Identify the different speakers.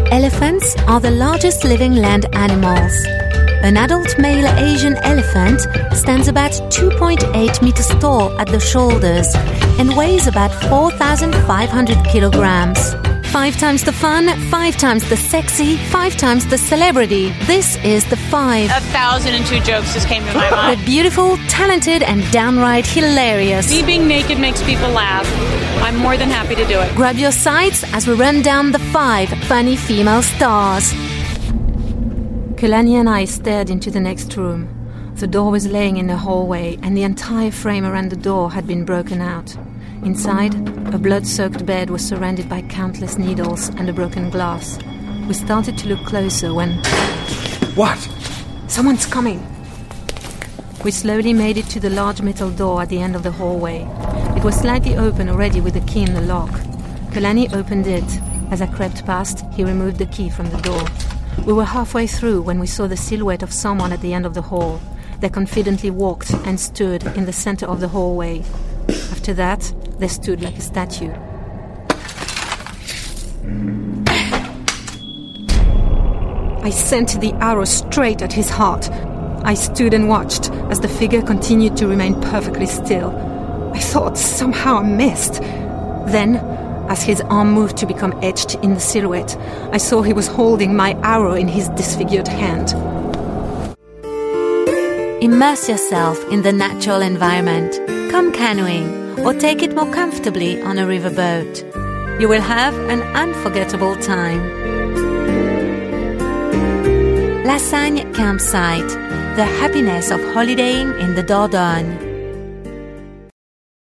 Speaker 1: Elephants are the largest living land animals. An adult male Asian elephant stands about 2.8 meters tall at the shoulders and weighs about 4,500 kilograms. 5 times the fun, 5 times the sexy, 5 times the celebrity. This is the 5.
Speaker 2: 1,002 jokes just came to my mind.
Speaker 1: They're beautiful, talented, and downright hilarious.
Speaker 2: Me being naked makes people laugh. I'm more than happy to do it.
Speaker 1: Grab your sides as we run down the 5 funny female stars. Kehlani and I stared into the next room. The door was laying in the hallway, and the entire frame around the door had been broken out. Inside, a blood-soaked bed was surrounded by countless needles and a broken glass. We started to look closer when...
Speaker 3: What?
Speaker 1: Someone's coming! We slowly made it to the large metal door at the end of the hallway. It was slightly open already with the key in the lock. Kehlani opened it. As I crept past, he removed the key from the door. We were halfway through when we saw the silhouette of someone at the end of the hall. They confidently walked and stood in the center of the hallway. After that, they stood like a statue. I sent the arrow straight at his heart. I stood and watched as the figure continued to remain perfectly still. I thought somehow I missed. Then, as his arm moved to become etched in the silhouette, I saw he was holding my arrow in his disfigured hand. Immerse yourself in the natural environment. Come canoeing, or take it more comfortably on a riverboat. You will have an unforgettable time. La Sagne Campsite, the happiness of holidaying in the Dordogne.